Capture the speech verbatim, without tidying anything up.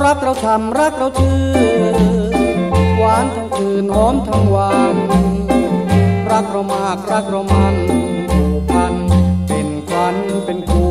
รักเราช้ำรักเราชื่อหวานทั้งคืนหอมทั้งวันรักเรามากรักเรามันผูกพันเป็นควันเป็นคู่